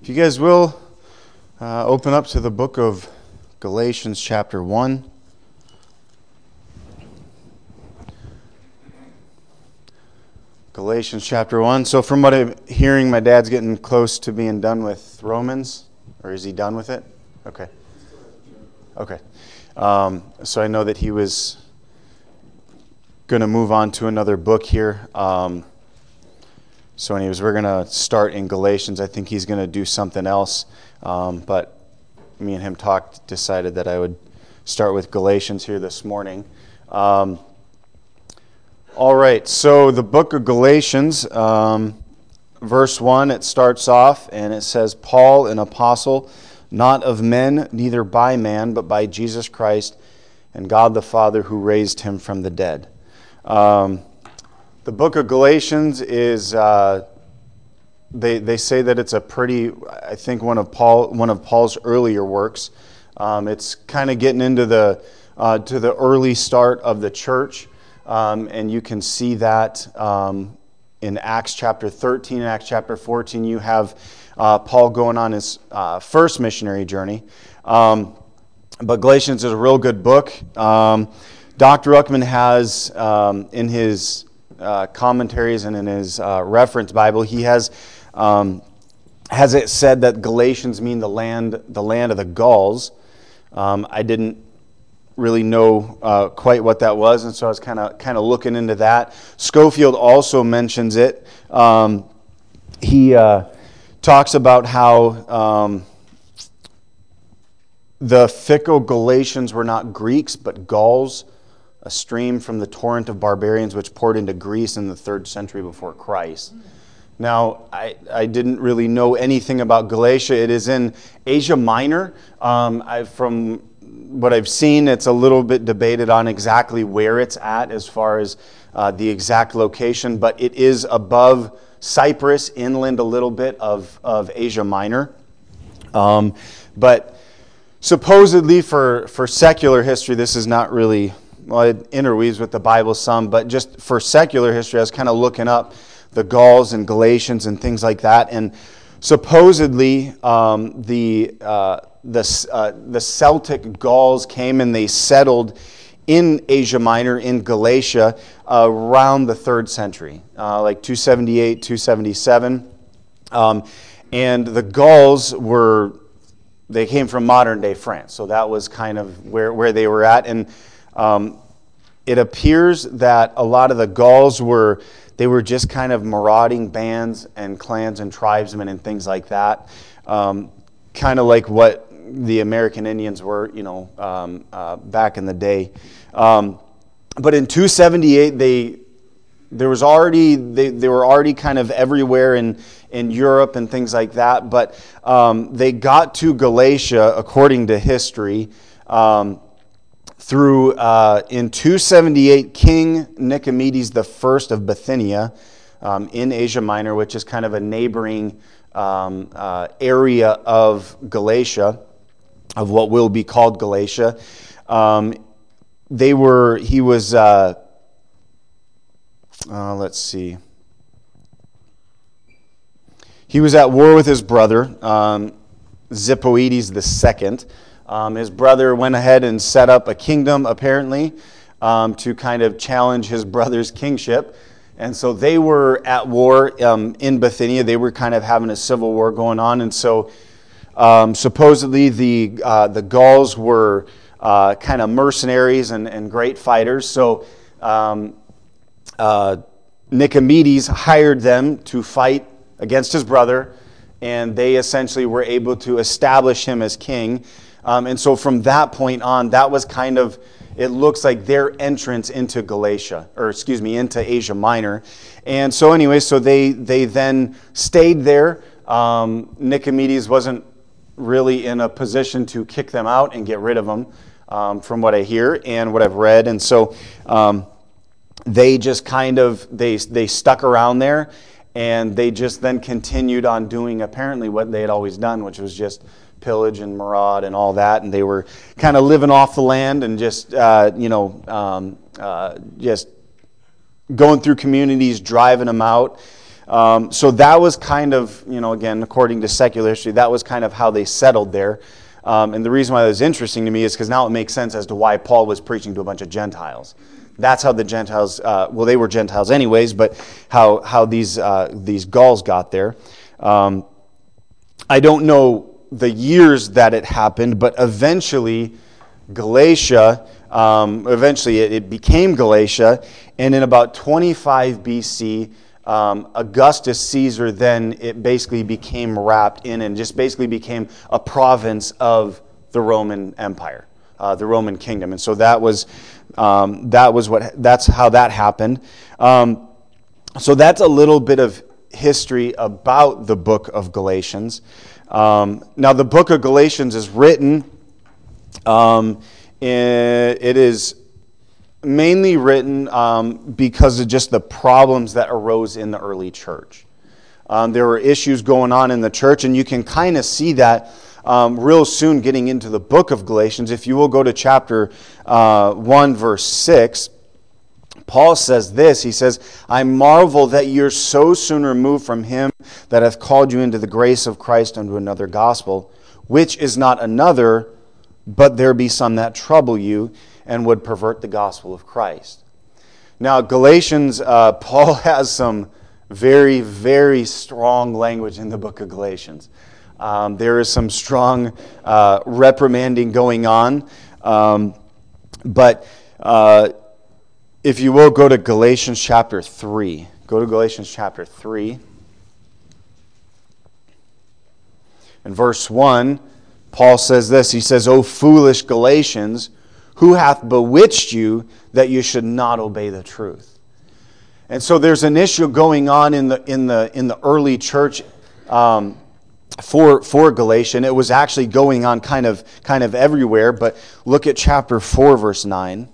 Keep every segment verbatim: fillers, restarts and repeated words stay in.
If you guys will, uh, open up to the book of Galatians chapter one. Galatians chapter one. So from what I'm hearing, my dad's getting close to being done with Romans. Or is he done with it? Okay. Okay. Um, so I know that he was going to move on to another book here. Um, so anyways, we're going to start in Galatians. I think he's going to do something else. Um, but me and him talked, decided that I would start with Galatians here this morning. Um, all right, so the book of Galatians, um, verse one, it starts off and it says, Paul, an apostle, not of men, neither by man, but by Jesus Christ and God the Father who raised him from the dead. Um, the book of Galatians is, uh, they they say that it's a pretty, I think one of Paul one of Paul's earlier works. Um, it's kind of getting into the uh, to the early start of the church, um, and you can see that um, in Acts chapter thirteen and Acts chapter fourteen. You have uh, Paul going on his uh, first missionary journey. Um, but Galatians is a real good book. Um, Doctor Ruckman has um, in his uh, commentaries and in his uh, reference Bible, he has um, has it said that Galatians mean the land the land of the Gauls. Um, I didn't really know uh, quite what that was, and so I was kind of kind of looking into that. Schofield also mentions it. Um, he uh, talks about how um, the fickle Galatians were not Greeks, but Gauls, a stream from the torrent of barbarians which poured into Greece in the third century before Christ. Now, I, I didn't really know anything about Galatia. It is in Asia Minor. Um, I, from what I've seen, it's a little bit debated on exactly where it's at as far as uh, the exact location, but it is above Cyprus, inland a little bit of, of Asia Minor. Um, but supposedly for, for secular history, this is not really... Well, it interweaves with the Bible some, but just for secular history, I was kind of looking up the Gauls and Galatians and things like that, and supposedly um, the uh, the uh, the Celtic Gauls came and they settled in Asia Minor in Galatia uh, around the third century, uh, like two seventy-eight, two seventy-seven, um, and the Gauls were they came from modern day France, so that was kind of where where they were at, and Um, it appears that a lot of the Gauls were, they were just kind of marauding bands and clans and tribesmen and things like that. Um, kind of like what the American Indians were, you know, um, uh, back in the day. Um, but in two seventy-eight, they, there was already, they, they were already kind of everywhere in, in Europe and things like that. But um, they got to Galatia, according to history, um, through, uh, in two seventy-eight, King Nicomedes the First of Bithynia um, in Asia Minor, which is kind of a neighboring um, uh, area of Galatia, of what will be called Galatia. Um, they were, he was, uh, uh, let's see, he was at war with his brother, um, Zippoides the Second. Um, his brother went ahead and set up a kingdom, apparently, um, to kind of challenge his brother's kingship. And so they were at war um, in Bithynia. They were kind of having a civil war going on. And so um, supposedly the uh, the Gauls were uh, kind of mercenaries and, and great fighters. So um, uh, Nicomedes hired them to fight against his brother, and they essentially were able to establish him as king. Um, and so from that point on, that was kind of, it looks like their entrance into Galatia, or excuse me, into Asia Minor. And so anyway, so they, they then stayed there. Um, Nicomedes wasn't really in a position to kick them out and get rid of them, um, from what I hear and what I've read. And so um, they just kind of, they they stuck around there, and they just then continued on doing apparently what they had always done, which was just pillage and maraud and all that, and they were kind of living off the land and just, uh, you know, um, uh, just going through communities, driving them out. Um, so that was kind of, you know, again, according to secular history, that was kind of how they settled there. Um, and the reason why that was interesting to me is because now it makes sense as to why Paul was preaching to a bunch of Gentiles. That's how the Gentiles, uh, well, they were Gentiles anyways, but how how these uh, these Gauls got there. Um, I don't know the years that it happened, but eventually Galatia, um, eventually it, it became Galatia, and in about twenty-five B C, um, Augustus Caesar, then it basically became wrapped in and just basically became a province of the Roman Empire, uh, the Roman kingdom. And so that was um, that was what that's how that happened. Um, so that's a little bit of history about the book of Galatians. Um, now, the book of Galatians is written. Um, it is mainly written um, because of just the problems that arose in the early church. Um, there were issues going on in the church, and you can kind of see that um, real soon getting into the book of Galatians. If you will go to chapter uh, one, verse six, Paul says this. He says, I marvel that you're so soon removed from him that hath called you into the grace of Christ unto another gospel, which is not another, but there be some that trouble you and would pervert the gospel of Christ. Now, Galatians, uh, Paul has some very, very strong language in the book of Galatians. Um, there is some strong uh, reprimanding going on. Um, but uh, if you will, go to Galatians chapter three. Go to Galatians chapter three. In verse one, Paul says this. He says, O foolish Galatians, who hath bewitched you that you should not obey the truth? And so there's an issue going on in the in the in the early church um, for for Galatian. It was actually going on kind of kind of everywhere. But look at chapter four, verse nine.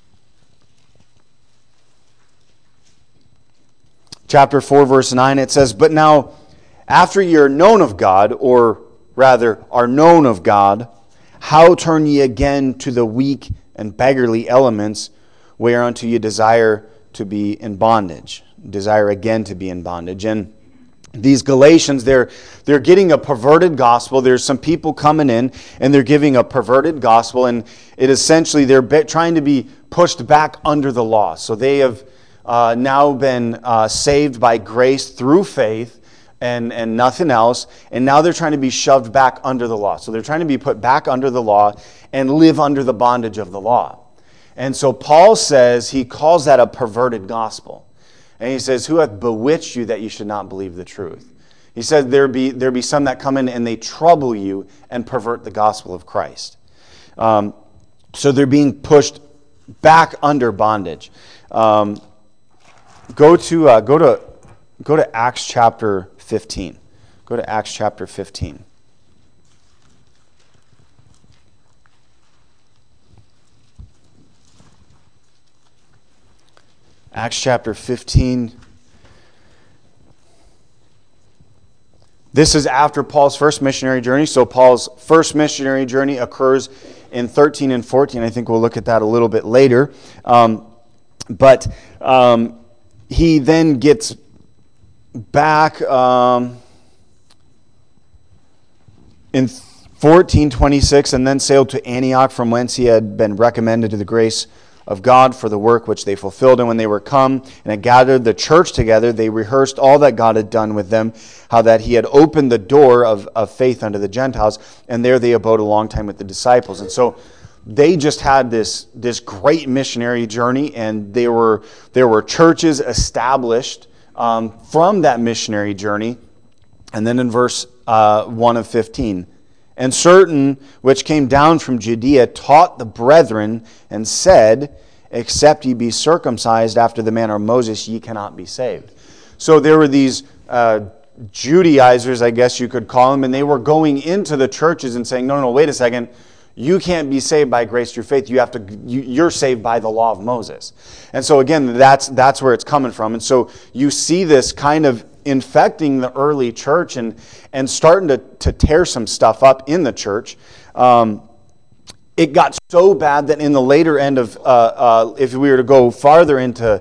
Chapter four, verse nine. It says, "But now, after ye are known of God, or rather are known of God, how turn ye again to the weak and beggarly elements, whereunto ye desire to be in bondage?" Desire again to be in bondage. And these Galatians, they're they're getting a perverted gospel. There's some people coming in, and they're giving a perverted gospel, and it essentially they're be, trying to be pushed back under the law. So they have uh, now been uh, saved by grace through faith, and, and nothing else, and now they're trying to be shoved back under the law. So they're trying to be put back under the law and live under the bondage of the law. And so Paul says, he calls that a perverted gospel. And he says, who hath bewitched you that you should not believe the truth? He said, there be there be some that come in and they trouble you and pervert the gospel of Christ. Um, so they're being pushed back under bondage. Um, go to uh, go to go to Acts chapter fifteen. Go to Acts chapter fifteen. Acts chapter fifteen. This is after Paul's first missionary journey. So Paul's first missionary journey occurs in thirteen and fourteen. I think we'll look at that a little bit later. Um, but um, he then gets back um, in fourteen twenty-six and then sailed to Antioch, from whence he had been recommended to the grace of God for the work which they fulfilled. And when they were come and had gathered the church together, they rehearsed all that God had done with them, how that he had opened the door of, of faith unto the Gentiles, and there they abode a long time with the disciples. And so they just had this, this great missionary journey, and there were, there were churches established um, from that missionary journey. And then in verse uh, one of fifteen, and certain which came down from Judea taught the brethren and said, except ye be circumcised after the manner of Moses, ye cannot be saved. So there were these uh, Judaizers, I guess you could call them, and they were going into the churches and saying, no, no, no, wait a second. You can't be saved by grace through faith. You have to. You, you're saved by the law of Moses. And so again, that's that's where it's coming from. And so you see this kind of infecting the early church and and starting to, to tear some stuff up in the church. Um, it got so bad that in the later end of, uh, uh, if we were to go farther into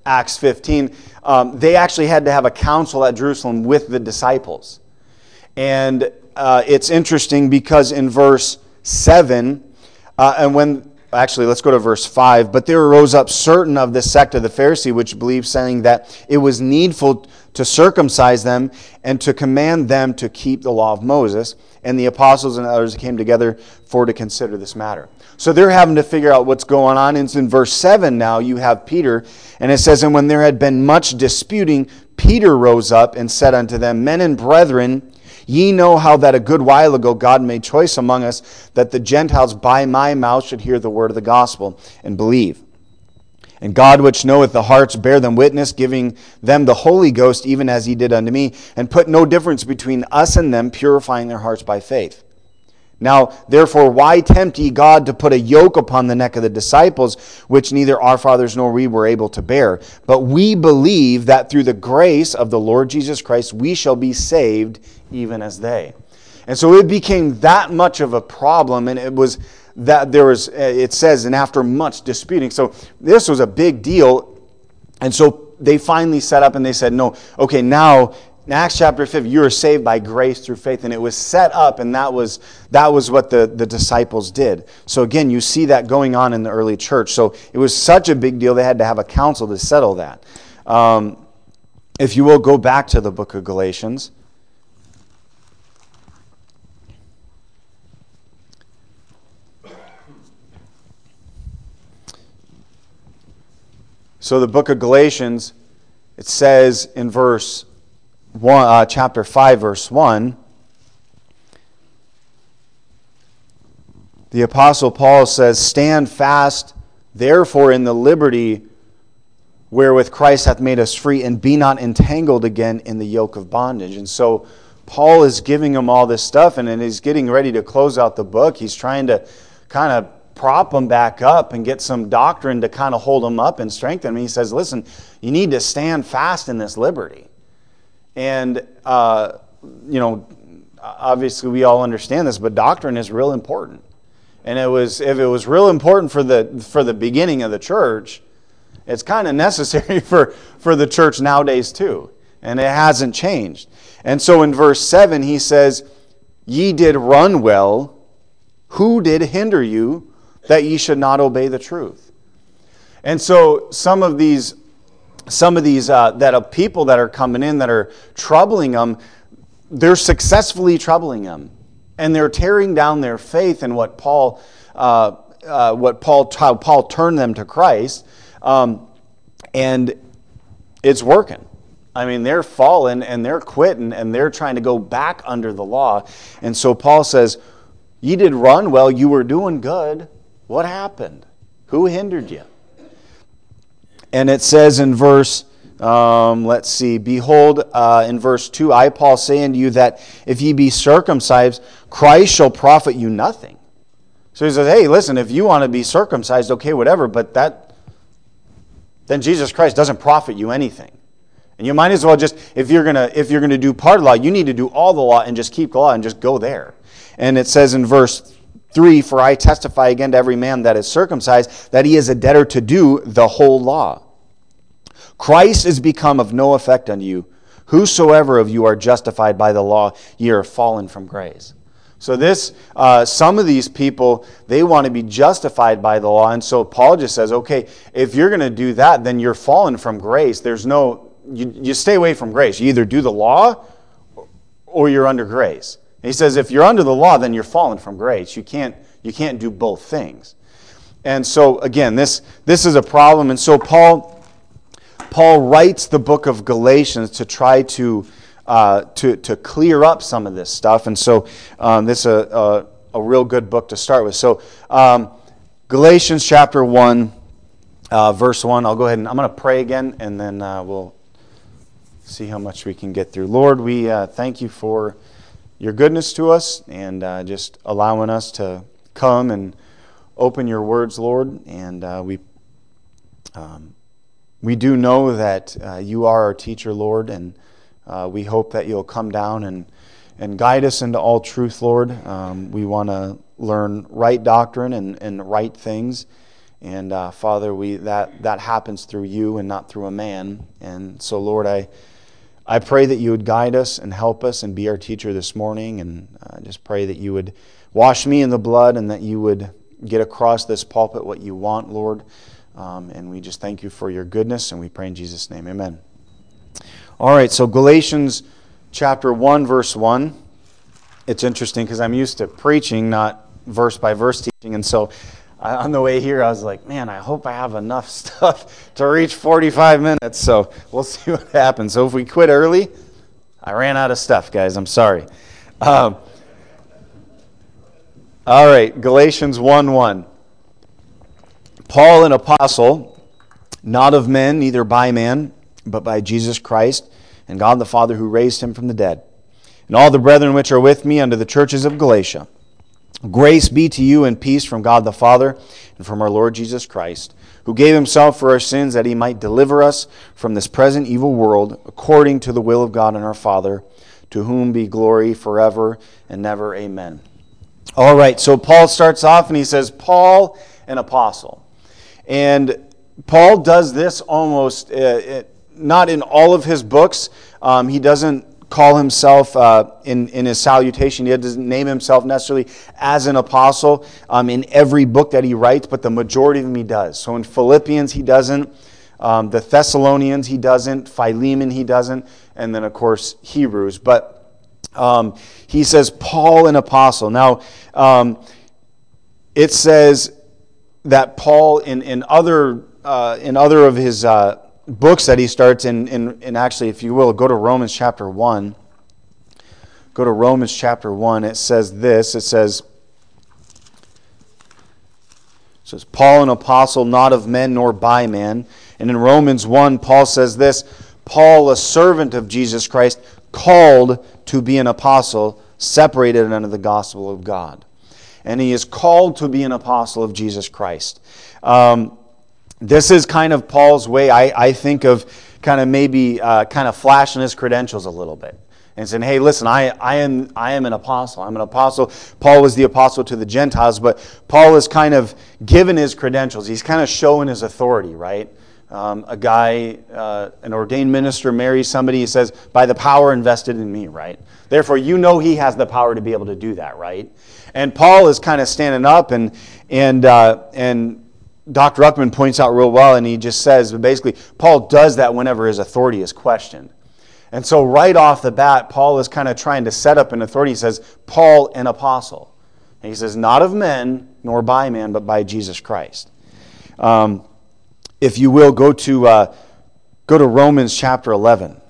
Acts fifteen, um, they actually had to have a council at Jerusalem with the disciples. And uh, it's interesting because in verse seven, uh, and when, actually let's go to verse five, but there arose up certain of the sect of the Pharisee which believed, saying that it was needful to circumcise them and to command them to keep the law of Moses. And the apostles and others came together for to consider this matter. So they're having to figure out what's going on. And in verse seven now, you have Peter, and it says, and when there had been much disputing, Peter rose up and said unto them, Men and brethren, ye know how that a good while ago God made choice among us, that the Gentiles by my mouth should hear the word of the gospel and believe. And God, which knoweth the hearts, bear them witness, giving them the Holy Ghost, even as he did unto me, and put no difference between us and them, purifying their hearts by faith. Now, therefore, why tempt ye God to put a yoke upon the neck of the disciples, which neither our fathers nor we were able to bear? But we believe that through the grace of the Lord Jesus Christ, we shall be saved, even as they. And so it became that much of a problem, and it was that there was, it says, and after much disputing. So this was a big deal. And so they finally set up and they said, no, okay, now in Acts chapter fifty, you are saved by grace through faith. And it was set up, and that was that was what the, the disciples did. So again, you see that going on in the early church. So it was such a big deal, they had to have a council to settle that. Um, if you will, go back to the book of Galatians. So the book of Galatians, it says in verse one, uh, chapter five, verse one, the Apostle Paul says, Stand fast, therefore, in the liberty wherewith Christ hath made us free, and be not entangled again in the yoke of bondage. And so Paul is giving them all this stuff, and then he's getting ready to close out the book. He's trying to kind of prop them back up and get some doctrine to kind of hold them up and strengthen them. He says, listen, you need to stand fast in this liberty. And, uh, you know, obviously we all understand this, but doctrine is real important. And it was, if it was real important for the for the beginning of the church, it's kind of necessary for, for the church nowadays too. And it hasn't changed. And so in verse seven, he says, Ye did run well. Who did hinder you that ye should not obey the truth? And so some of these, some of these uh, that are people that are coming in that are troubling them, they're successfully troubling them, and they're tearing down their faith in what Paul, uh, uh, what Paul, how Paul turned them to Christ, um, and it's working. I mean, they're falling and they're quitting and they're trying to go back under the law. And so Paul says, "Ye did run well; you were doing good. What happened? Who hindered you?" And it says in verse, um, let's see, behold, uh, in verse two, I, Paul, say unto you that if ye be circumcised, Christ shall profit you nothing. So he says, hey, listen, if you want to be circumcised, okay, whatever, but that, then Jesus Christ doesn't profit you anything. And you might as well just, if you're gonna, if you're gonna do part of the law, you need to do all the law and just keep the law and just go there. And it says in verse three, for I testify again to every man that is circumcised, that he is a debtor to do the whole law. Christ is become of no effect unto you. Whosoever of you are justified by the law, ye are fallen from grace. So this, uh, some of these people, they want to be justified by the law. And so Paul just says, okay, if you're going to do that, then you're fallen from grace. There's no, you, you stay away from grace. You either do the law or you're under grace. He says, if you're under the law, then you're fallen from grace. You can't, you can't do both things. And so, again, this, this is a problem. And so Paul, Paul writes the book of Galatians to try to, uh, to, to clear up some of this stuff. And so um, this is a, a, a real good book to start with. So um, Galatians chapter one, uh, verse one. I'll go ahead and I'm going to pray again, and then uh, we'll see how much we can get through. Lord, we uh, thank you for your goodness to us, and uh, just allowing us to come and open your words, Lord. And uh, we um, we do know that uh, you are our teacher, Lord, and uh, we hope that you'll come down and, and guide us into all truth, Lord. Um, we want to learn right doctrine and, and right things, And uh, Father, we that that happens through you and not through a man. And so, Lord, I I pray that you would guide us and help us and be our teacher this morning. And I just pray that you would wash me in the blood and that you would get across this pulpit what you want, Lord. Um, and we just thank you for your goodness, and we pray in Jesus' name. Amen. All right, so Galatians chapter one, verse one. It's interesting because I'm used to preaching, not verse by verse teaching. And so I, on the way here, I was like, man, I hope I have enough stuff to reach forty-five minutes. So we'll see what happens. So if we quit early, I ran out of stuff, guys. I'm sorry. Um, all right, Galatians one one. Paul, an apostle, not of men, neither by man, but by Jesus Christ, and God the Father who raised him from the dead, and all the brethren which are with me unto the churches of Galatia. Grace be to you and peace from God the Father and from our Lord Jesus Christ, who gave himself for our sins that he might deliver us from this present evil world, according to the will of God and our Father, to whom be glory forever and never. Amen. All right, so Paul starts off and he says, Paul, an apostle. And Paul does this almost, uh, it, not in all of his books. Um, he doesn't call himself, uh, in, in his salutation, he doesn't name himself necessarily as an apostle um, in every book that he writes, but the majority of them he does. So in Philippians he doesn't, um, the Thessalonians he doesn't, Philemon he doesn't, and then of course Hebrews. But um, he says, Paul, an apostle. Now, um, it says that Paul, in in other uh, in other of his uh, books that he starts in, in, in actually, if you will, go to Romans chapter one. Go to Romans chapter one. It says this. It says, it says, Paul, an apostle, not of men nor by man. And in Romans one, Paul says this, Paul, a servant of Jesus Christ, called to be an apostle, separated unto the gospel of God. And he is called to be an apostle of Jesus Christ. Um, this is kind of Paul's way, I, I think, of kind of maybe uh, kind of flashing his credentials a little bit. And saying, hey, listen, I, I am I am an apostle. I'm an apostle. Paul was the apostle to the Gentiles, but Paul is kind of given his credentials. He's kind of showing his authority, right? Um, a guy, uh, an ordained minister marries somebody, he says, by the power invested in me, right? Therefore, you know he has the power to be able to do that, right? And Paul is kind of standing up, and and uh, and Doctor Ruckman points out real well, and he just says, basically, Paul does that whenever his authority is questioned. And so right off the bat, Paul is kind of trying to set up an authority. He says, Paul, an apostle. And he says, not of men, nor by man, but by Jesus Christ. Um, if you will, go to uh, go to Romans chapter eleven.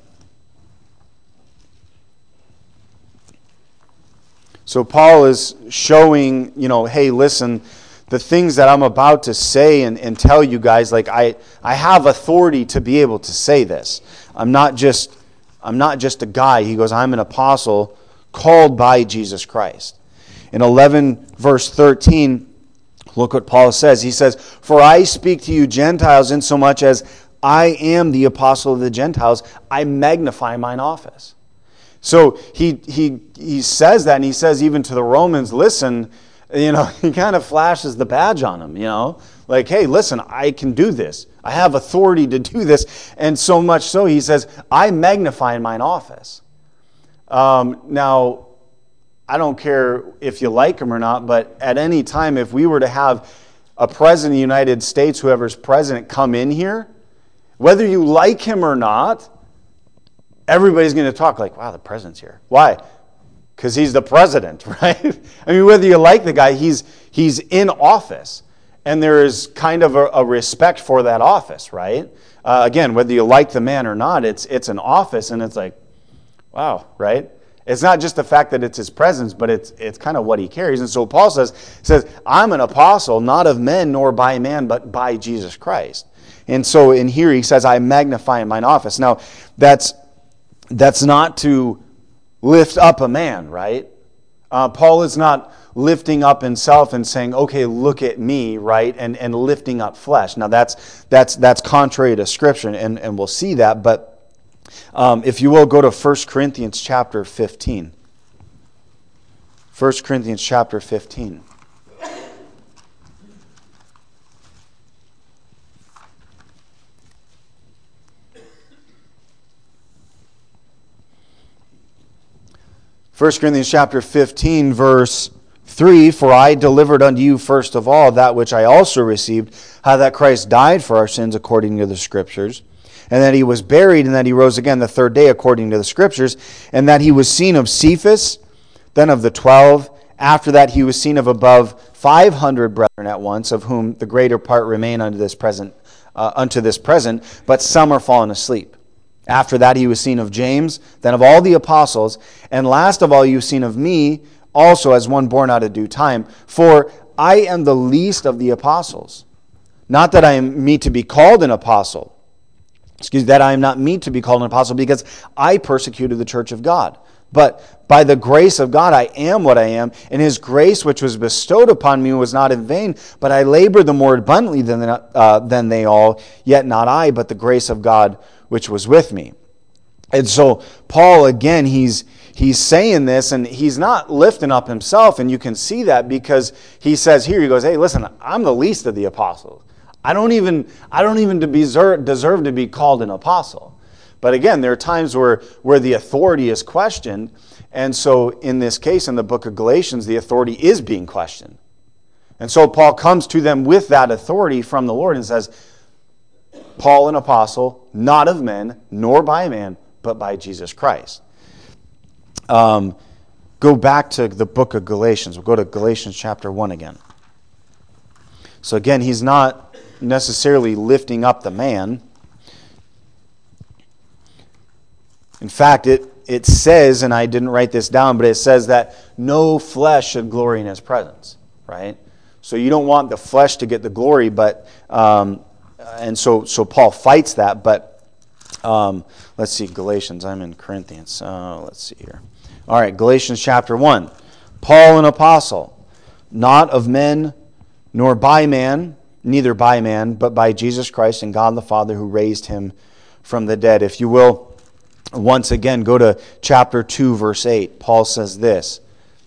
So Paul is showing, you know, hey, listen, the things that I'm about to say and, and tell you guys, like I, I have authority to be able to say this. I'm not just I'm not just a guy. He goes, I'm an apostle called by Jesus Christ. In eleven verse thirteen, look what Paul says. He says, for I speak to you Gentiles insomuch as I am the apostle of the Gentiles, I magnify mine office. So he he he says that, and he says even to the Romans, listen, you know, he kind of flashes the badge on them, you know, like, hey, listen, I can do this. I have authority to do this. And so much so, he says, I magnify in mine office. Um, now, I don't care if you like him or not, but at any time, if we were to have a president of the United States, whoever's president, come in here, whether you like him or not, everybody's going to talk like, wow, the president's here. Why? Because he's the president, right? I mean, whether you like the guy, he's he's in office. And there is kind of a, a respect for that office, right? Uh, again, whether you like the man or not, it's it's an office, and it's like, wow, right? It's not just the fact that it's his presence, but it's it's kind of what he carries. And so Paul says, says, I'm an apostle, not of men nor by man, but by Jesus Christ. And so in here he says, I magnify in mine office. Now, that's that's not to lift up a man, right? Uh, Paul is not lifting up himself and saying, okay, look at me, right? And and lifting up flesh. Now that's that's that's contrary to Scripture, and, and we'll see that. But um, if you will, go to First Corinthians chapter fifteen. First Corinthians chapter fifteen. First Corinthians chapter fifteen, verse three, for I delivered unto you first of all that which I also received, how that Christ died for our sins according to the Scriptures, and that he was buried, and that he rose again the third day according to the Scriptures, and that he was seen of Cephas, then of the twelve. After that he was seen of above five hundred brethren at once, of whom the greater part remain unto this present, uh, unto this present, but some are fallen asleep. After that he was seen of James, then of all the apostles, and last of all you seen of me, also as one born out of due time. For I am the least of the apostles. Not that I am meet to be called an apostle. Excuse me, that I am not meet to be called an apostle, because I persecuted the church of God. But by the grace of God I am what I am, and his grace which was bestowed upon me was not in vain, but I labored the more abundantly than, uh, than they all, yet not I, but the grace of God which was with me. And so Paul, again, he's he's saying this, and he's not lifting up himself, and you can see that because he says here, he goes, hey, listen, I'm the least of the apostles. I don't even I don't even deserve, deserve to be called an apostle. But again, there are times where, where the authority is questioned, and so in this case, in the book of Galatians, the authority is being questioned. And so Paul comes to them with that authority from the Lord and says, Paul, an apostle, not of men, nor by man, but by Jesus Christ. Um, go back to the book of Galatians. We'll go to Galatians chapter one again. So again, he's not necessarily lifting up the man. In fact, it, it says, and I didn't write this down, but it says that no flesh should glory in his presence, right? So you don't want the flesh to get the glory, but um, and so so Paul fights that. But um, let's see, Galatians. I'm in Corinthians. Uh, let's see here. All right, Galatians chapter one. Paul, an apostle, not of men, nor by man, neither by man, but by Jesus Christ and God the Father who raised him from the dead. If you will, once again, go to chapter two, verse eight. Paul says this.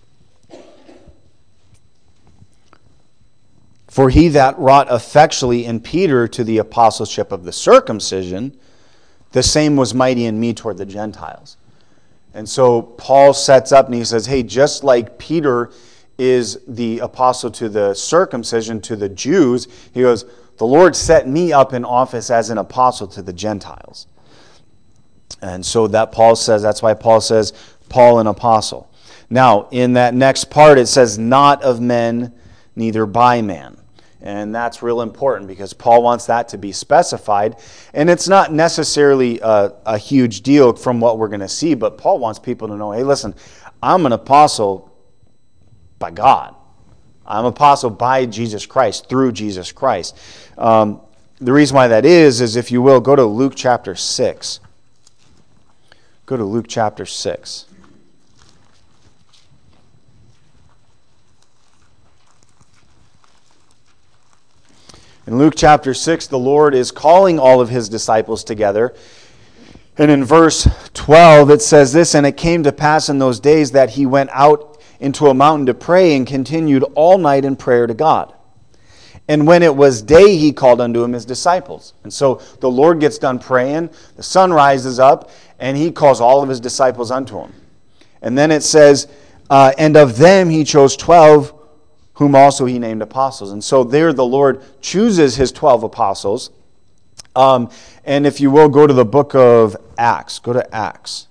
For he that wrought effectually in Peter to the apostleship of the circumcision, the same was mighty in me toward the Gentiles. And so Paul sets up and he says, hey, just like Peter is the apostle to the circumcision, to the Jews, he goes, the Lord set me up in office as an apostle to the Gentiles. And so that Paul says, that's why Paul says, Paul an apostle. Now, in that next part, it says, not of men, neither by man. And that's real important because Paul wants that to be specified. And it's not necessarily a, a huge deal from what we're going to see, but Paul wants people to know, hey, listen, I'm an apostle by God. I'm an apostle by Jesus Christ, through Jesus Christ. Um, the reason why that is, is if you will, go to Luke chapter six. Go to Luke chapter six. In Luke chapter six, the Lord is calling all of his disciples together. And in verse twelve, it says this, and it came to pass in those days that he went out into a mountain to pray and continued all night in prayer to God. And when it was day, he called unto him his disciples. And so the Lord gets done praying, the sun rises up, and he calls all of his disciples unto him. And then it says, uh, and of them he chose twelve, whom also he named apostles. And so there the Lord chooses his twelve apostles. Um, and if you will, go to the book of Acts. Go to Acts.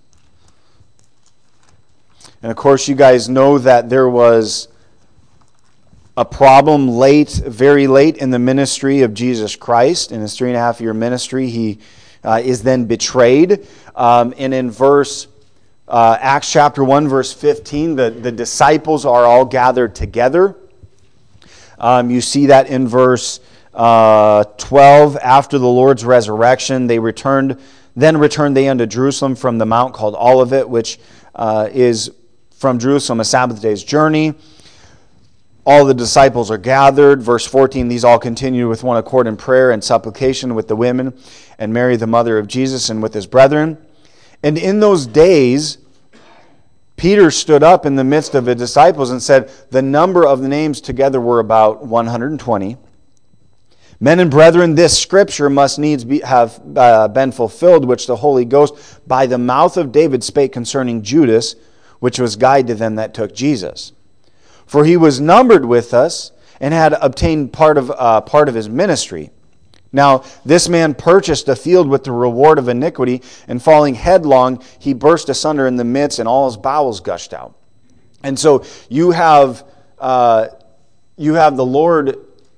And of course, you guys know that there was a problem late, very late in the ministry of Jesus Christ. In his three and a half year ministry, he uh, is then betrayed. Um, and in verse uh, Acts chapter one, verse fifteen, the, the disciples are all gathered together. Um, you see that in verse uh, twelve. After the Lord's resurrection, they returned. Then returned they unto Jerusalem from the mount called Olivet, which uh, is from Jerusalem a Sabbath day's journey. All the disciples are gathered. Verse fourteen, these all continued with one accord in prayer and supplication with the women, and Mary the mother of Jesus, and with his brethren. And in those days, Peter stood up in the midst of the disciples and said, the number of the names together were about one hundred twenty. Men and brethren, this scripture must needs be, have uh, been fulfilled, which the Holy Ghost by the mouth of David spake concerning Judas, which was guide to them that took Jesus. For he was numbered with us and had obtained part of uh, part of his ministry. Now this man purchased a field with the reward of iniquity, and falling headlong, he burst asunder in the midst, and all his bowels gushed out. And so you have uh, you have the Lord.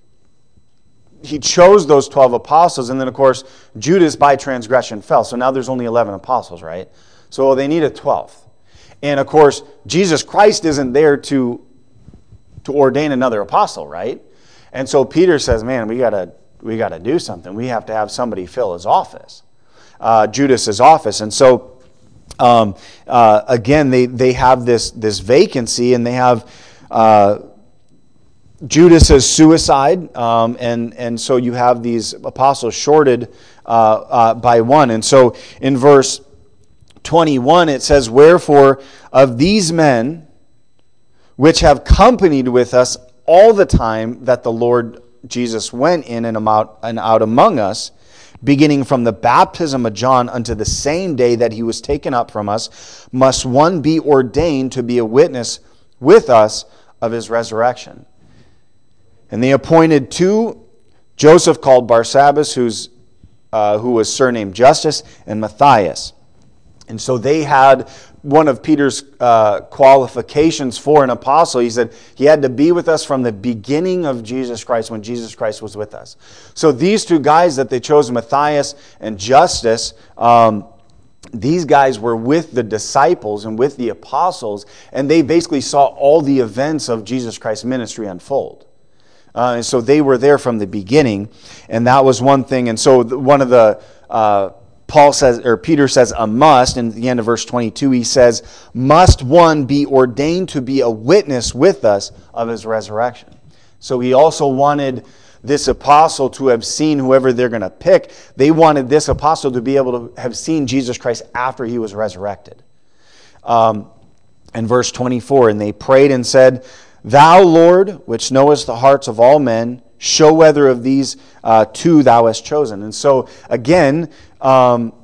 He chose those twelve apostles, and then of course Judas by transgression fell. So now there's only eleven apostles, right? So they need a twelfth. And of course Jesus Christ isn't there to to ordain another apostle, right? And so Peter says, man, we gotta we gotta do something. We have to have somebody fill his office, uh, Judas's office. And so um, uh, again, they they have this this vacancy, and they have uh, Judas's suicide, um, and and so you have these apostles shorted uh, uh, by one. And so in verse twenty-one it says, "Wherefore of these men which have companied with us all the time that the Lord Jesus went in and out, and out among us, beginning from the baptism of John unto the same day that he was taken up from us, must one be ordained to be a witness with us of his resurrection. And they appointed two, Joseph called Barsabbas, who's, uh, who was surnamed Justus, and Matthias." And so they had one of Peter's uh, qualifications for an apostle. He said he had to be with us from the beginning of Jesus Christ, when Jesus Christ was with us. So these two guys that they chose, Matthias and Justus, um, these guys were with the disciples and with the apostles, and they basically saw all the events of Jesus Christ's ministry unfold. Uh, and so they were there from the beginning, and that was one thing. And so one of the uh, Paul says, or Peter says, a must. And at the end of verse twenty-two, he says, "Must one be ordained to be a witness with us of his resurrection?" So he also wanted this apostle to have seen whoever they're going to pick. They wanted this apostle to be able to have seen Jesus Christ after he was resurrected. Um, and verse twenty-four, "And they prayed and said, Thou, Lord, which knowest the hearts of all men, show whether of these uh, two thou hast chosen." And so, again, um,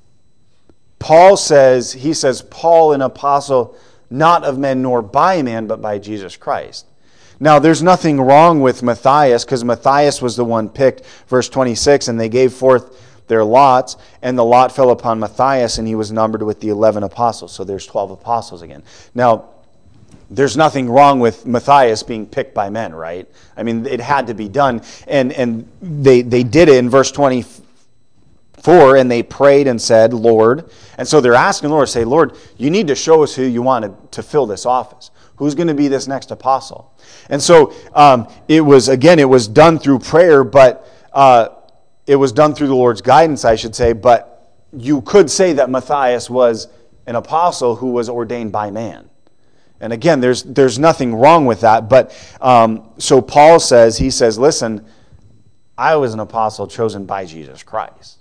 Paul says, he says, Paul, an apostle, not of men nor by man, but by Jesus Christ. Now, there's nothing wrong with Matthias, because Matthias was the one picked, verse twenty-six, "And they gave forth their lots, and the lot fell upon Matthias, and he was numbered with the eleven apostles." So there's twelve apostles again. Now, there's nothing wrong with Matthias being picked by men, right? I mean, it had to be done. And and they, they did it in verse twenty-four, "And they prayed and said, Lord." And so they're asking the Lord, say, "Lord, you need to show us who you wanted to fill this office. Who's going to be this next apostle?" And so um, it was, again, it was done through prayer, but uh, it was done through the Lord's guidance, I should say. But you could say that Matthias was an apostle who was ordained by man. And again, there's there's nothing wrong with that. But um, so Paul says, he says, listen, I was an apostle chosen by Jesus Christ.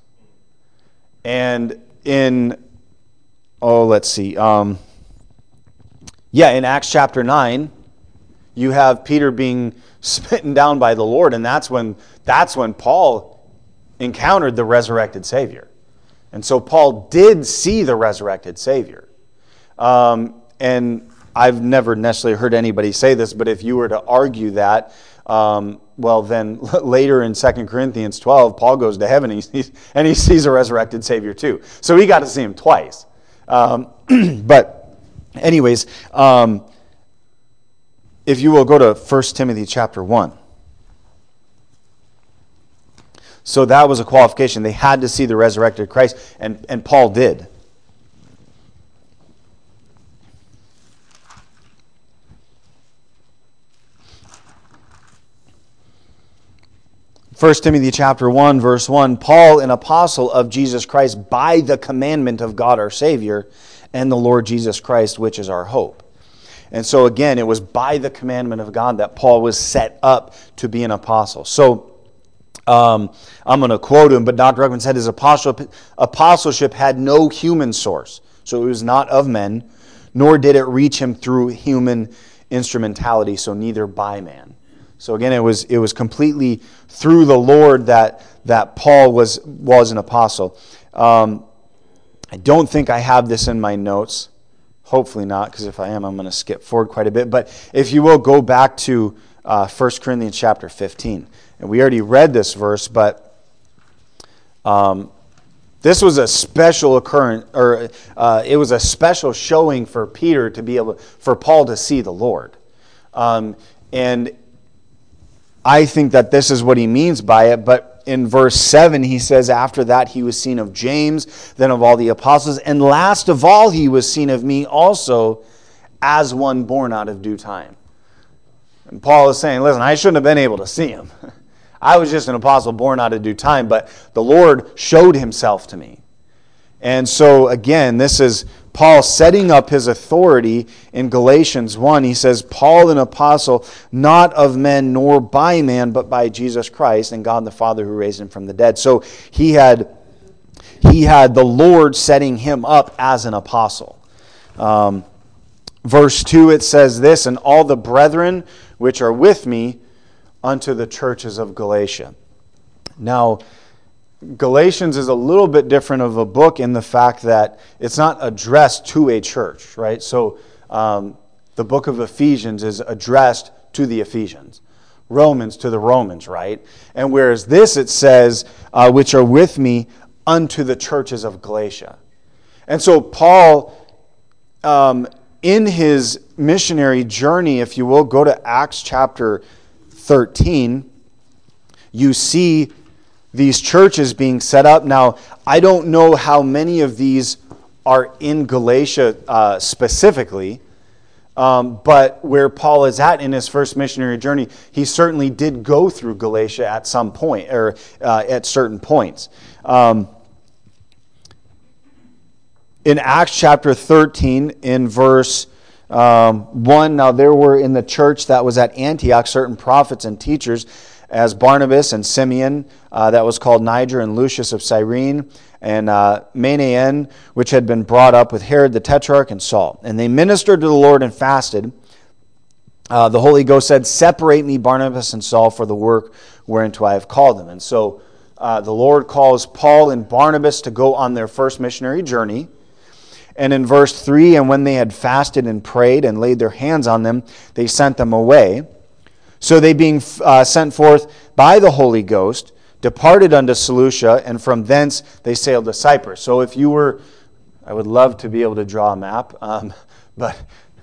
And in, oh, let's see. Um, yeah, in Acts chapter nine, you have Peter being smitten down by the Lord. And that's when that's when Paul encountered the resurrected Savior. And so Paul did see the resurrected Savior. Um, and I've never necessarily heard anybody say this, but if you were to argue that, um, well, then later in Second Corinthians twelve, Paul goes to heaven and he sees, and he sees a resurrected Savior too. So he got to see him twice. Um, but anyways, um, if you will go to First Timothy chapter one. So that was a qualification. They had to see the resurrected Christ, and, and Paul did. First Timothy chapter one, verse one, "Paul, an apostle of Jesus Christ, by the commandment of God our Savior, and the Lord Jesus Christ, which is our hope." And so again, it was by the commandment of God that Paul was set up to be an apostle. So um, I'm going to quote him, but Doctor Ruckman said his apostleship, apostleship had no human source. So it was not of men, nor did it reach him through human instrumentality, so neither by man. So again, it was it was completely through the Lord that that Paul was was an apostle. Um, I don't think I have this in my notes. hopefully not, because if I am, I'm going to skip forward quite a bit. But if you will, go back to uh, First Corinthians chapter fifteen. And we already read this verse, but um, this was a special occurrence, or uh, it was a special showing for Peter to be able, for Paul to see the Lord. Um, and I think that this is what he means by it, but in verse seven, he says, after that he was seen of James, then of all the apostles, and last of all he was seen of me also, as one born out of due time. And Paul is saying, listen, I shouldn't have been able to see him. I was just an apostle born out of due time, but the Lord showed himself to me. And so again, this is Paul setting up his authority in Galatians one. He says, Paul, an apostle, not of men nor by man, but by Jesus Christ and God the Father who raised him from the dead. So he had, he had the Lord setting him up as an apostle. Um, verse two, it says this, and all the brethren which are with me unto the churches of Galatia. Now, Galatians is a little bit different of a book in the fact that it's not addressed to a church, right? So um, the book of Ephesians is addressed to the Ephesians. Romans to the Romans, right? And whereas this, it says, uh, which are with me unto the churches of Galatia. And so Paul, um, in his missionary journey, if you will, go to Acts chapter thirteen, you see these churches being set up. Now, I don't know how many of these are in Galatia uh, specifically, um, but where Paul is at in his first missionary journey, he certainly did go through Galatia at some point, or uh, at certain points. Um, in Acts chapter thirteen, in verse Um, one, now there were in the church that was at Antioch certain prophets and teachers, as Barnabas and Simeon, uh, that was called Niger, and Lucius of Cyrene, and uh, Manaen, which had been brought up with Herod the Tetrarch, and Saul. And they ministered to the Lord and fasted. Uh, the Holy Ghost said, separate me, Barnabas and Saul, for the work whereunto I have called them. And so uh, the Lord calls Paul and Barnabas to go on their first missionary journey. And in verse three, and when they had fasted and prayed and laid their hands on them, they sent them away. So they, being uh, sent forth by the Holy Ghost, departed unto Seleucia, and from thence they sailed to Cyprus. So if you were, I would love to be able to draw a map, um, but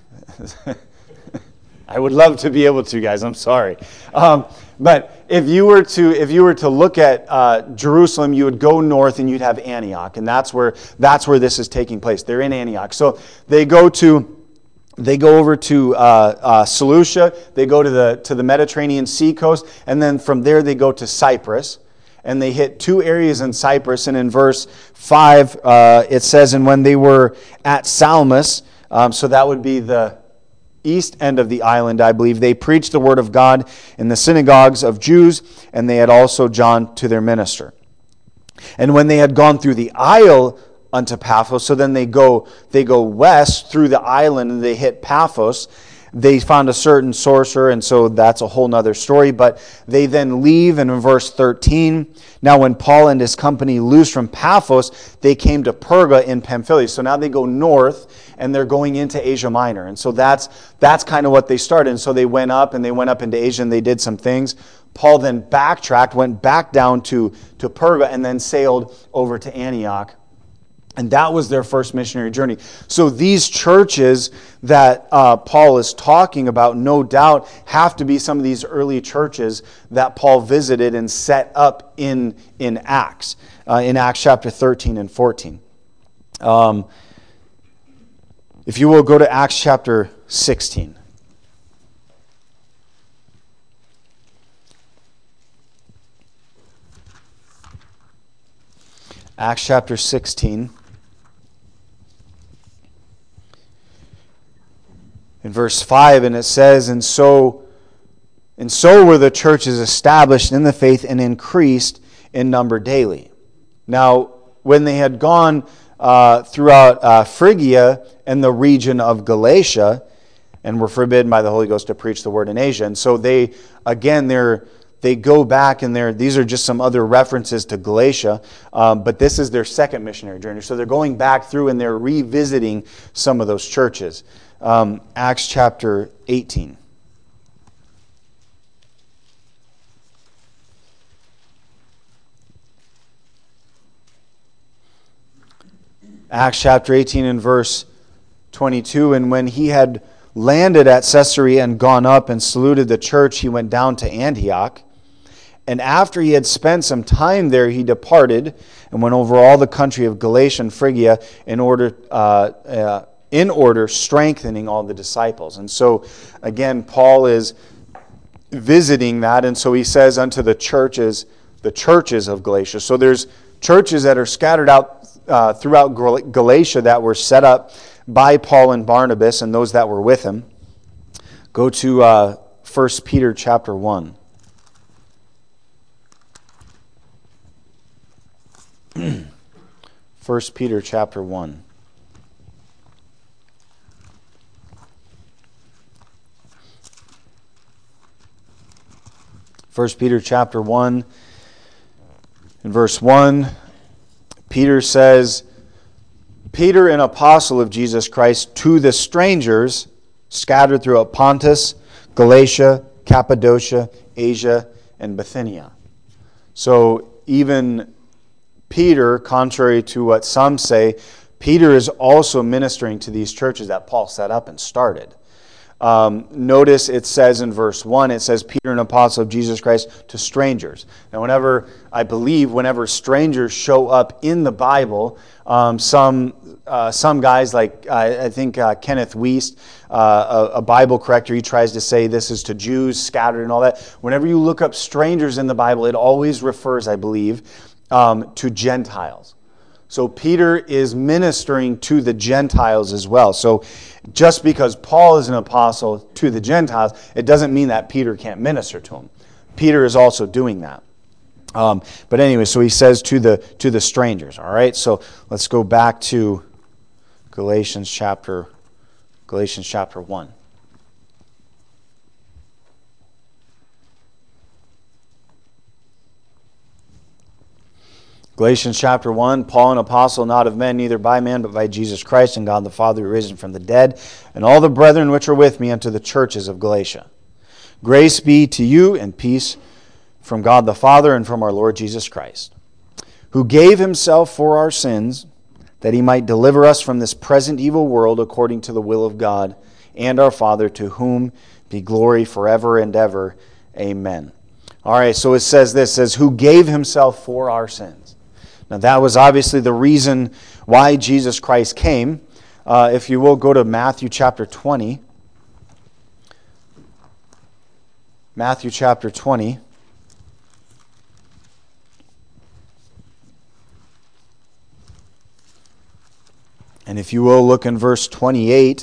I would love to be able to, guys. I'm sorry. Um, but if you were to if you were to look at uh, Jerusalem, you would go north and you'd have Antioch, and that's where that's where this is taking place. They're in Antioch, so they go to they go over to uh, uh, Seleucia. They go to the to the Mediterranean Sea coast, and then from there they go to Cyprus, and they hit two areas in Cyprus. And in verse five, uh, it says, "And when they were at Salamis," um, so that would be the east end of the island, I believe, they preached the word of God in the synagogues of Jews, and they had also John to their minister. And when they had gone through the isle unto Paphos, so then they go they go west through the island and they hit Paphos. They found a certain sorcerer, and so that's a whole nother story. But they then leave, and in verse thirteen, now when Paul and his company loosed from Paphos, they came to Perga in Pamphylia. So now they go north, and they're going into Asia Minor. And so that's that's kind of what they started. And so they went up, and they went up into Asia, and they did some things. Paul then backtracked, went back down to, to Perga, and then sailed over to Antioch. And that was their first missionary journey. So these churches that uh, Paul is talking about, no doubt, have to be some of these early churches that Paul visited and set up in, in Acts, uh, in Acts chapter thirteen and fourteen. Um, if you will, go to Acts chapter sixteen. Acts chapter sixteen. In verse five, and it says, And so and so were the churches established in the faith and increased in number daily. Now, when they had gone uh, throughout uh, Phrygia and the region of Galatia, and were forbidden by the Holy Ghost to preach the word in Asia, and so they, again, they're they go back and they're, these are just some other references to Galatia, um, but this is their second missionary journey. So they're going back through and they're revisiting some of those churches. Um, Acts chapter eighteen. Acts chapter eighteen and verse twenty-two, and when he had landed at Caesarea and gone up and saluted the church, he went down to Antioch. And after he had spent some time there, he departed and went over all the country of Galatia and Phrygia in order, uh, uh, in order strengthening all the disciples. And so, again, Paul is visiting that, and so he says unto the churches, the churches of Galatia. So there's churches that are scattered out uh, throughout Galatia that were set up by Paul and Barnabas and those that were with him. Go to uh, First Peter chapter one. First Peter chapter one. First Peter chapter one, in verse one, Peter says, Peter, an apostle of Jesus Christ, to the strangers scattered throughout Pontus, Galatia, Cappadocia, Asia, and Bithynia. So even Peter, contrary to what some say, Peter is also ministering to these churches that Paul set up and started. Um, notice it says in verse one, it says, Peter, an apostle of Jesus Christ, to strangers. Now, whenever, I believe, whenever strangers show up in the Bible, um, some uh, some guys like, uh, I think uh, Kenneth Wiest, uh, a, a Bible corrector, he tries to say this is to Jews scattered and all that. Whenever you look up strangers in the Bible, it always refers, I believe, um, to Gentiles. So Peter is ministering to the Gentiles as well. So just because Paul is an apostle to the Gentiles, it doesn't mean that Peter can't minister to them. Peter is also doing that. Um, but anyway, so he says to the to the strangers. All right. So let's go back to Galatians chapter Galatians chapter one. Galatians chapter one, Paul, an apostle, not of men, neither by man, but by Jesus Christ and God the Father, risen from the dead, and all the brethren which are with me unto the churches of Galatia. Grace be to you and peace from God the Father and from our Lord Jesus Christ, who gave himself for our sins, that he might deliver us from this present evil world according to the will of God and our Father, to whom be glory forever and ever. Amen. All right, so it says this, it says, who gave himself for our sins. Now that was obviously the reason why Jesus Christ came. Uh, if you will, go to Matthew chapter twenty. Matthew chapter twenty. And if you will, look in verse twenty-eight.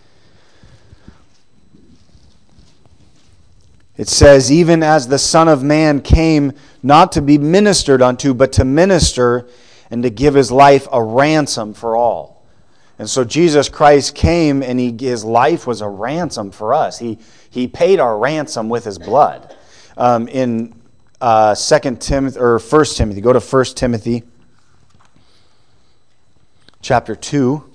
It says, even as the Son of Man came not to be ministered unto, but to minister and to give his life a ransom for all. And so Jesus Christ came and he, his life was a ransom for us. He, he paid our ransom with his blood. Um, in uh, Second Timothy or First Timothy, go to First Timothy chapter two.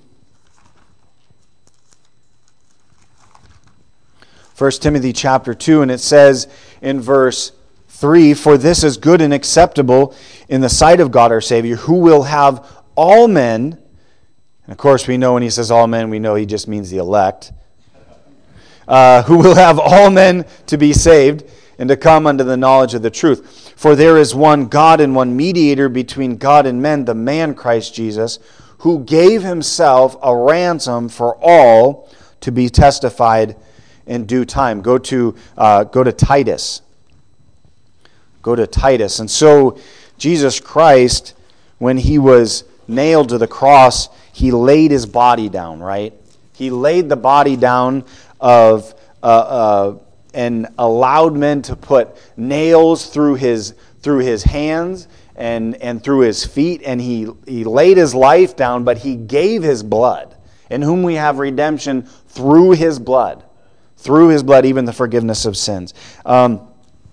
First Timothy chapter two, and it says in verse three, for this is good and acceptable in the sight of God our Savior, who will have all men, and of course we know when he says all men, we know he just means the elect, uh, who will have all men to be saved and to come unto the knowledge of the truth. For there is one God and one mediator between God and men, the man Christ Jesus, who gave himself a ransom for all to be testified in due time. Go to uh, go to Titus. Go to Titus. And so Jesus Christ, when he was nailed to the cross, he laid his body down, right? He laid the body down of uh, uh, and allowed men to put nails through his through his hands and and through his feet, and he he laid his life down, but he gave his blood, in whom we have redemption through his blood. Through his blood, even the forgiveness of sins. Um,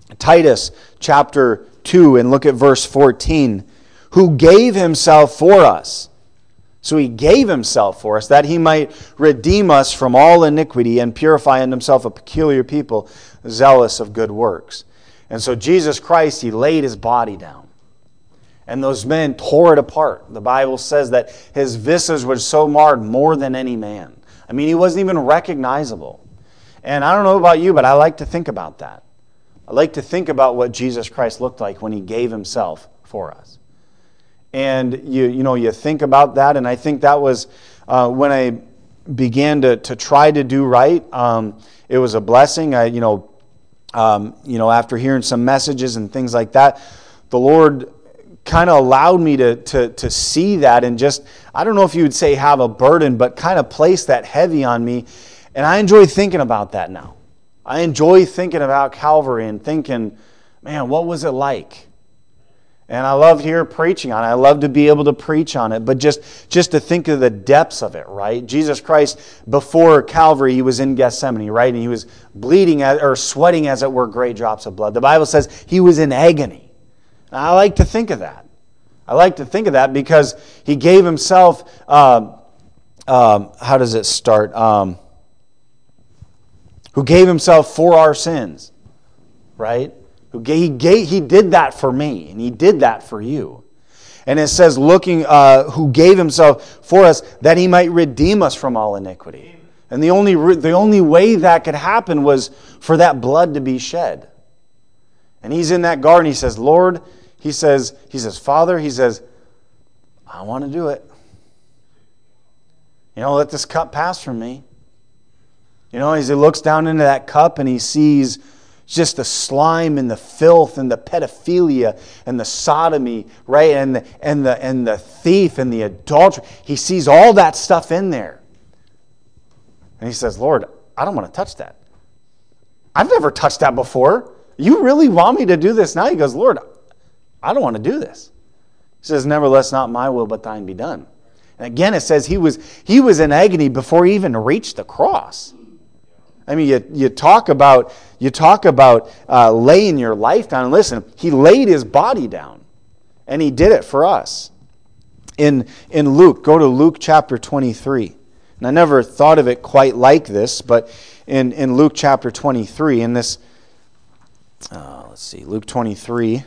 Titus chapter two, and look at verse fourteen. Who gave himself for us. So he gave himself for us, that he might redeem us from all iniquity and purify unto himself a peculiar people, zealous of good works. And so Jesus Christ, he laid his body down. And those men tore it apart. The Bible says that his visage was so marred more than any man. I mean, he wasn't even recognizable. And I don't know about you, but I like to think about that. I like to think about what Jesus Christ looked like when he gave himself for us. And you you know, you think about that, and I think that was uh, when I began to, to try to do right. Um, it was a blessing. I, you know, um, you know, after hearing some messages and things like that, the Lord kind of allowed me to, to, to see that and just, I don't know if you would say have a burden, but kind of place that heavy on me. And I enjoy thinking about that now. I enjoy thinking about Calvary and thinking, man, what was it like? And I loved here preaching on it. I love to be able to preach on it. But just, just to think of the depths of it, right? Jesus Christ, before Calvary, he was in Gethsemane, right? And he was bleeding as, or sweating, as it were, great drops of blood. The Bible says he was in agony. And I like to think of that. I like to think of that because he gave himself, um, um, how does it start? Um, who gave himself for our sins, right? He, gave, he did that for me, and he did that for you. And it says, looking, uh, who gave himself for us, that he might redeem us from all iniquity. And the only, the only way that could happen was for that blood to be shed. And he's in that garden, he says, Lord, he says, he says, Father, he says, I want to do it. You know, let this cup pass from me. You know, as he looks down into that cup and he sees just the slime and the filth and the pedophilia and the sodomy, right? And the, and the, and the thief and the adultery. He sees all that stuff in there. And he says, Lord, I don't want to touch that. I've never touched that before. You really want me to do this now? He goes, Lord, I don't want to do this. He says, nevertheless, not my will, but thine be done. And again, it says he was, he was in agony before he even reached the cross. I mean, you, you talk about you talk about uh, laying your life down. And listen, he laid his body down, and he did it for us. In in Luke, go to Luke chapter twenty-three. And I never thought of it quite like this, but in, in Luke chapter twenty-three, in this, uh, let's see, Luke twenty-three.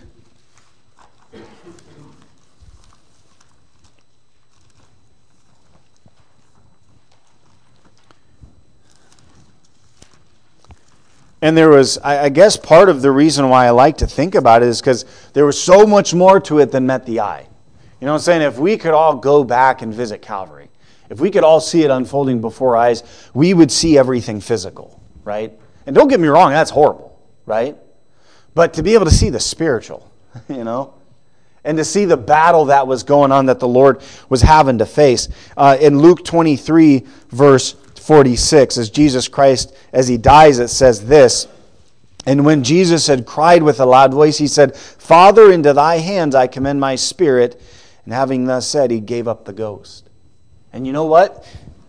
And there was, I guess part of the reason why I like to think about it is because there was so much more to it than met the eye. You know what I'm saying? If we could all go back and visit Calvary, if we could all see it unfolding before our eyes, we would see everything physical, right? And don't get me wrong, that's horrible, right? But to be able to see the spiritual, you know, and to see the battle that was going on that the Lord was having to face. Uh, in Luke twenty-three, verse forty-six, as Jesus Christ, as he dies, it says this, and when Jesus had cried with a loud voice, he said, Father, into thy hands I commend my spirit. And having thus said, he gave up the ghost. And you know what?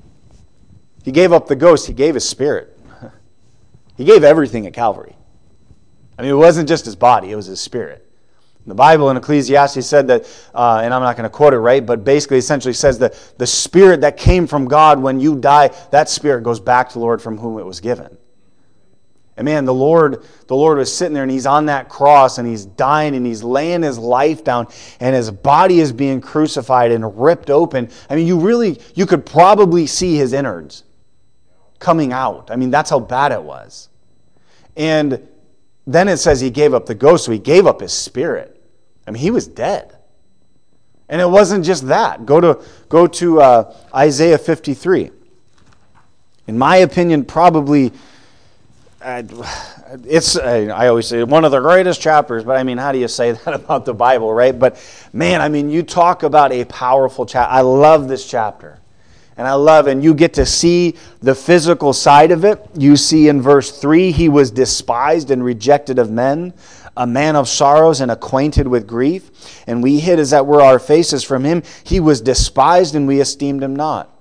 He gave up the ghost. He gave his spirit. He gave everything at Calvary. I mean, it wasn't just his body, it was his spirit. The Bible in Ecclesiastes said that, uh, and I'm not going to quote it right, but basically essentially says that the spirit that came from God when you die, that spirit goes back to the Lord from whom it was given. And man, the Lord, the Lord was sitting there and he's on that cross and he's dying and he's laying his life down and his body is being crucified and ripped open. I mean, you really, you could probably see his innards coming out. I mean, that's how bad it was. And then it says he gave up the ghost, so he gave up his spirit. I mean, he was dead. And it wasn't just that. Go to, go to uh, Isaiah fifty-three. In my opinion, probably, uh, it's, uh, I always say, one of the greatest chapters, but I mean, how do you say that about the Bible, right? But man, I mean, you talk about a powerful chapter. I love this chapter. And I love, and you get to see the physical side of it. You see in verse three, he was despised and rejected of men, a man of sorrows and acquainted with grief. And we hid as that were our faces from him. He was despised and we esteemed him not.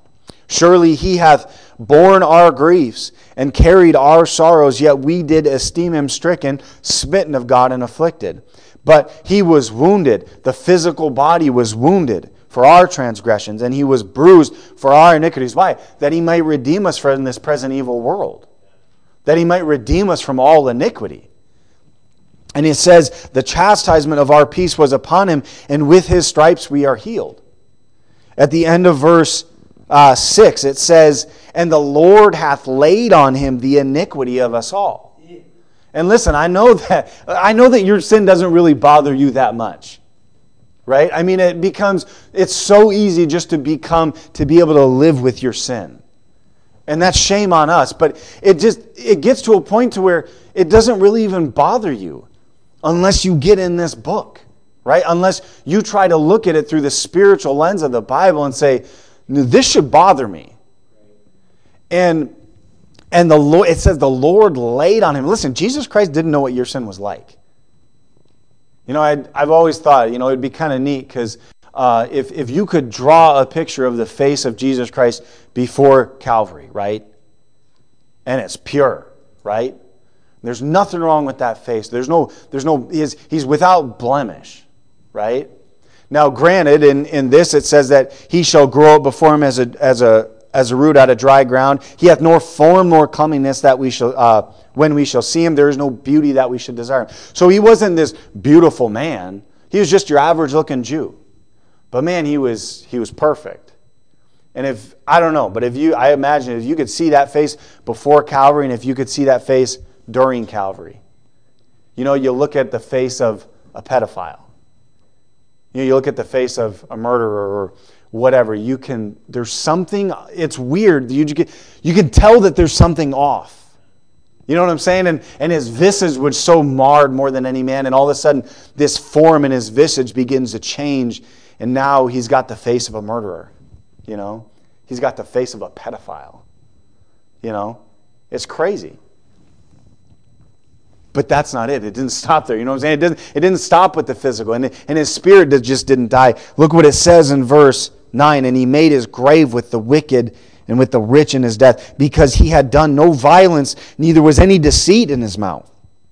Surely he hath borne our griefs and carried our sorrows, yet we did esteem him stricken, smitten of God, and afflicted. But he was wounded, the physical body was wounded for our transgressions, and he was bruised for our iniquities. Why? That he might redeem us from this present evil world. That he might redeem us from all iniquity. And it says, the chastisement of our peace was upon him, and with his stripes we are healed. At the end of verse uh, six, it says, and the Lord hath laid on him the iniquity of us all. And listen, I know that I know that your sin doesn't really bother you that much. Right? I mean, it becomes, it's so easy just to become, to be able to live with your sin. And that's shame on us. But it just, it gets to a point to where it doesn't really even bother you unless you get in this book. Right? Unless you try to look at it through the spiritual lens of the Bible and say, this should bother me. And and the Lord, it says the Lord laid on him. Listen, Jesus Christ didn't know what your sin was like. You know, I'd, I've always thought, you know, it'd be kind of neat because uh, if, if you could draw a picture of the face of Jesus Christ before Calvary, right? And it's pure, right? There's nothing wrong with that face. There's no, there's no, he's, he's without blemish, right? Now, granted, in, in this it says that he shall grow up before him as a, as a, as a root out of dry ground. He hath nor form nor comeliness that we shall, uh, when we shall see him, there is no beauty that we should desire him. So he wasn't this beautiful man. He was just your average looking Jew. But man, he was he was perfect. And if, I don't know, but if you, I imagine if you could see that face before Calvary and if you could see that face during Calvary, you know, you look at the face of a pedophile. You know, you look at the face of a murderer or whatever, you can, there's something, it's weird. You, you can tell that there's something off. You know what I'm saying? And, and his visage was so marred more than any man. And all of a sudden, this form in his visage begins to change. And now he's got the face of a murderer. You know? He's got the face of a pedophile. You know? It's crazy. But that's not it. It didn't stop there. You know what I'm saying? It didn't, it didn't stop with the physical. And, and his spirit just didn't die. Look what it says in verse nine. And he made his grave with the wicked and with the rich in his death, because he had done no violence, neither was any deceit in his mouth.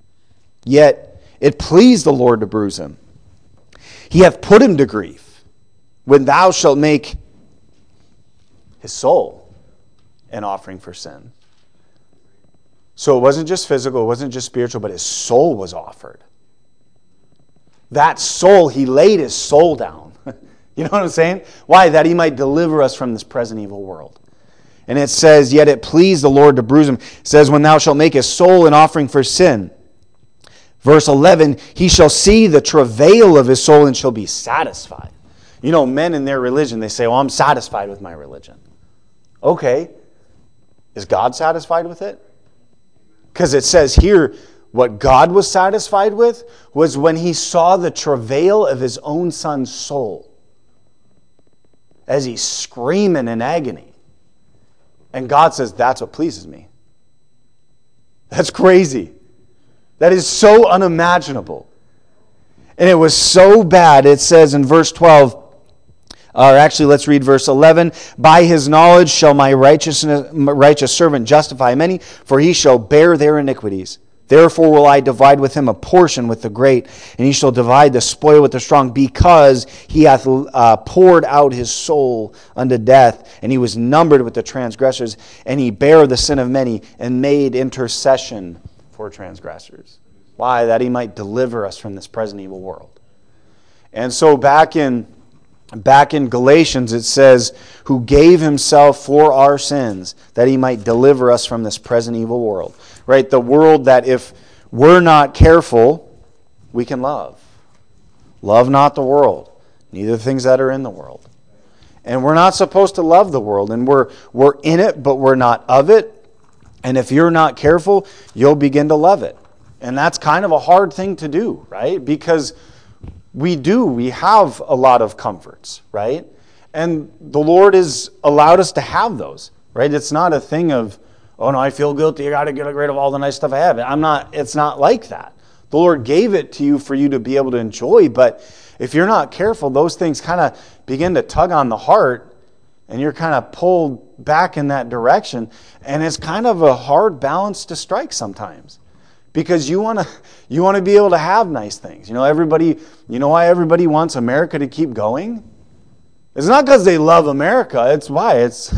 Yet it pleased the Lord to bruise him. He hath put him to grief, when thou shalt make his soul an offering for sin. So it wasn't just physical, it wasn't just spiritual, but his soul was offered. That soul, he laid his soul down. You know what I'm saying? Why? That he might deliver us from this present evil world. And it says, yet it pleased the Lord to bruise him. It says, when thou shalt make his soul an offering for sin. Verse eleven, he shall see the travail of his soul and shall be satisfied. You know, men in their religion, they say, oh, I'm satisfied with my religion. Okay. Is God satisfied with it? Because it says here, what God was satisfied with was when he saw the travail of his own son's soul as he's screaming in agony. And God says, that's what pleases me. That's crazy. That is so unimaginable. And it was so bad, it says in verse twelve, or actually let's read verse eleven. By his knowledge shall my righteousness, righteous servant justify many, for he shall bear their iniquities. Therefore will I divide with him a portion with the great, and he shall divide the spoil with the strong, because he hath uh, poured out his soul unto death, and he was numbered with the transgressors, and he bare the sin of many, and made intercession for transgressors. Why? That he might deliver us from this present evil world. And so back in back in Galatians it says, who gave himself for our sins, that he might deliver us from this present evil world. Right? The world that if we're not careful, we can love. Love not the world, neither the things that are in the world. And we're not supposed to love the world. And we're we're in it, but we're not of it. And if you're not careful, you'll begin to love it. And that's kind of a hard thing to do, right? Because we do, we have a lot of comforts, right? And the Lord has allowed us to have those, right? It's not a thing of, oh no, I feel guilty, I got to get rid of all the nice stuff I have. I'm not, it's not like that. The Lord gave it to you for you to be able to enjoy, but if you're not careful, those things kind of begin to tug on the heart, and you're kind of pulled back in that direction. And it's kind of a hard balance to strike sometimes, because you want to you want to be able to have nice things. You know, everybody. You know why everybody wants America to keep going? It's not because they love America. It's why it's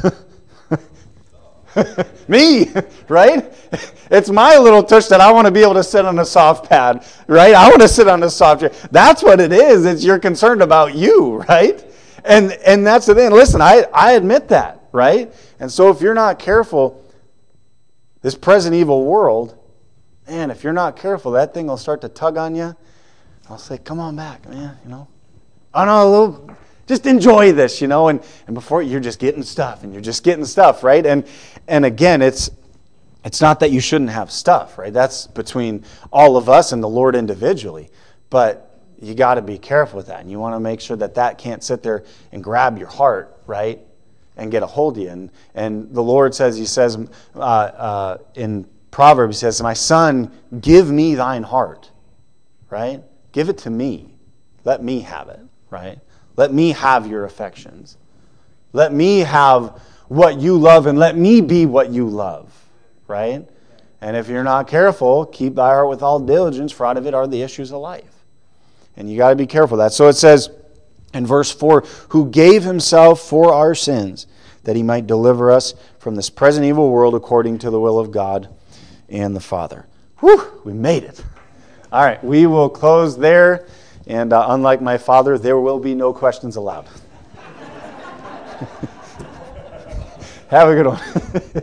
me, right? It's my little tush that I want to be able to sit on a soft pad, right? I want to sit on a soft chair. That's what it is. It's you're concerned about you, right? And and that's the thing. Listen, I, I admit that, right? And so if you're not careful, this present evil world, man, if you're not careful, that thing will start to tug on you. I'll say, come on back, man, you know. Oh, no, a little, just enjoy this, you know. And, and before, you're just getting stuff, and you're just getting stuff, right? And and again, it's it's not that you shouldn't have stuff, right? That's between all of us and the Lord individually. But you got to be careful with that. And you want to make sure that that can't sit there and grab your heart, right? And get a hold of you. And, and the Lord says, he says uh, uh, in Proverbs, he says, my son, give me thine heart, right? Give it to me. Let me have it, right? Let me have your affections. Let me have what you love, and let me be what you love, right? And if you're not careful, keep thy heart with all diligence, for out of it are the issues of life. And you got to be careful of that. So it says in verse four, who gave himself for our sins, that he might deliver us from this present evil world according to the will of God and the Father. Whew, we made it. All right, we will close there. And uh, unlike my father, there will be no questions allowed. Have a good one.